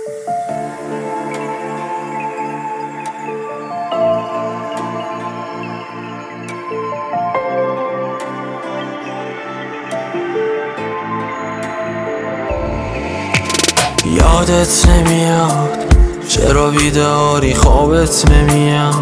یادت نمیاد چرا بیداری خوابت نمیاد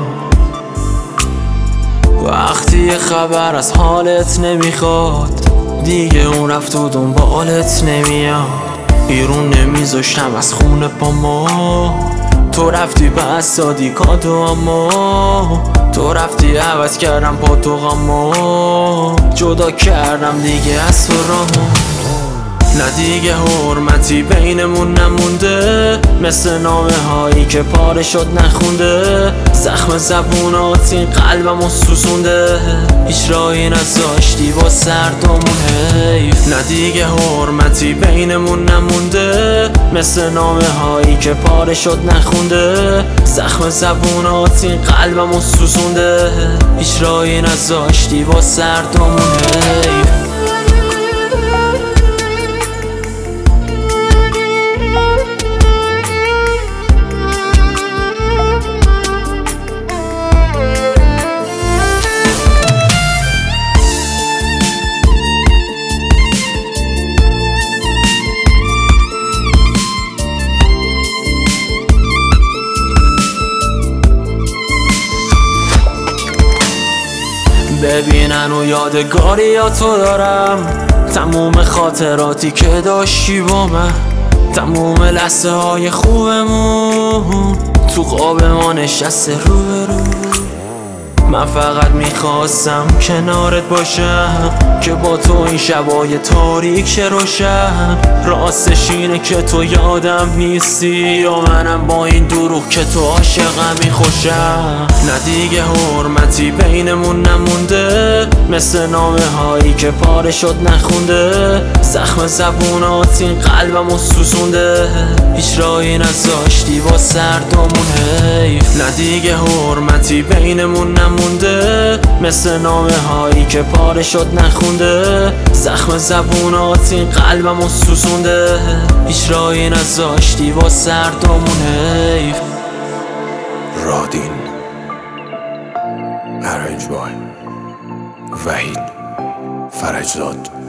وقتی یه خبر از حالت نمیخواد دیگه اون رفت و دنبالت نمیاد بیرون نمیذاشتم از خونه پامو تو رفتی بس دادی کادو اما تو رفتی عوض کردم پا تو غمو جدا کردم دیگه از تو رامو نه دیگه حرمتی بینمون نمونده مثل نامه هایی که پاره شد نخونده زخم زبونات این قلبمو سوزونده هیچ راهی نذاشتی با سردمون حیف نه دیگه حرمتی بینمون نمونده مثل نامه هایی که پاره شد نخونده زخم زبونات این قلبمو سوزونده هیچ راهی نذاشتی با سردمون حیف ببینن و یادگاریاتو دارم تموم خاطراتی که داشتی با من تموم لحظه های خوبمون تو خواب ما نشسته روبرو من فقط میخواستم کنارت باشم که با تو این شبای تاریک شه روشن راستش اینه که تو یادم نیستی یا منم با این دروغ که تو عاشقمی خوشم نه دیگه حرمتی بینمون نمونده مثل نامه هایی که پاره شد نخونده زخم زبونات این قلبمو سوزونده هیچ راهی نذاشتی با سردمون حیف نه دیگه حرمتی بینمون نمونده مثل نامه هایی که پاره شد نخونده زخم زبونات این قلبمو سوزونده هیچ راهی نذاشتی با سردمون حیف رادین ارنج بای وحید فرجزاد